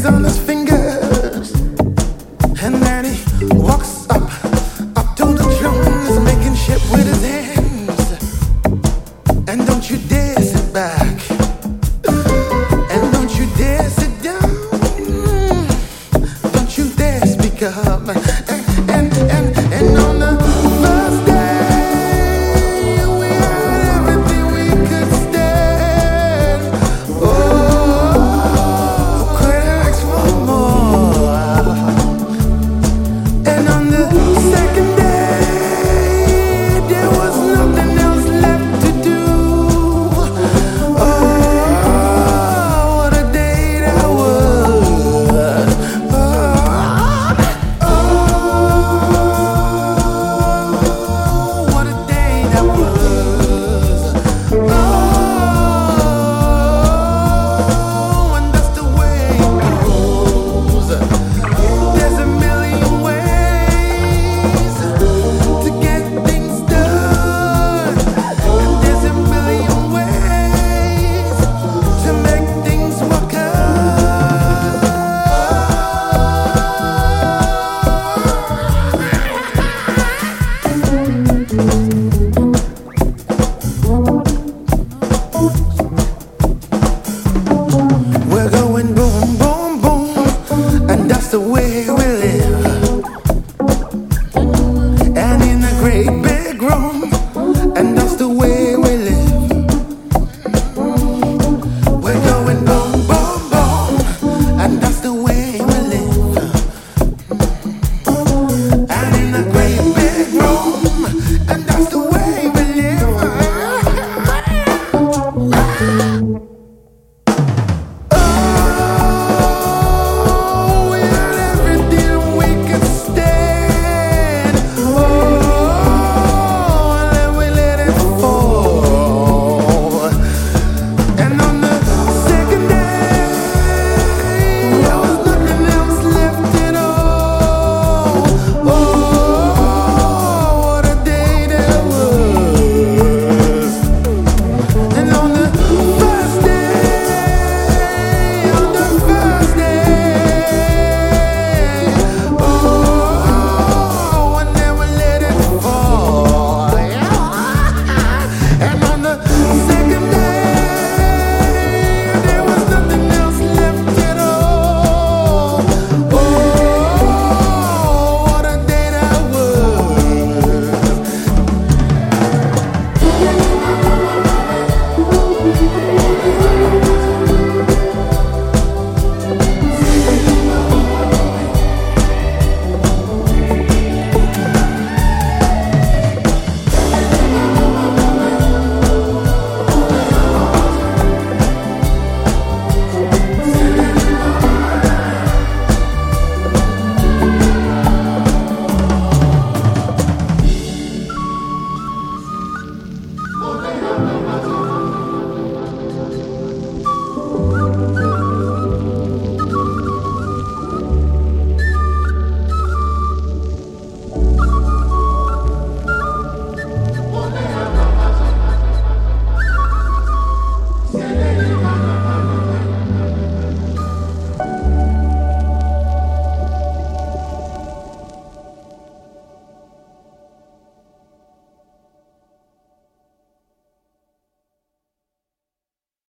on his fingers, and then he walks up to the drums, making shit with his hands. And don't you dare sit back, and don't you dare sit down, don't you dare speak up. And on the first day, we had everything we could stand. Oh, could ask for more. And on the second day, there was nothing else left to do. Oh, what a day that was. Oh, what a day that was. Oh, and that's the way it goes. There's a million ways to get things done, and there's a million ways to make things work out.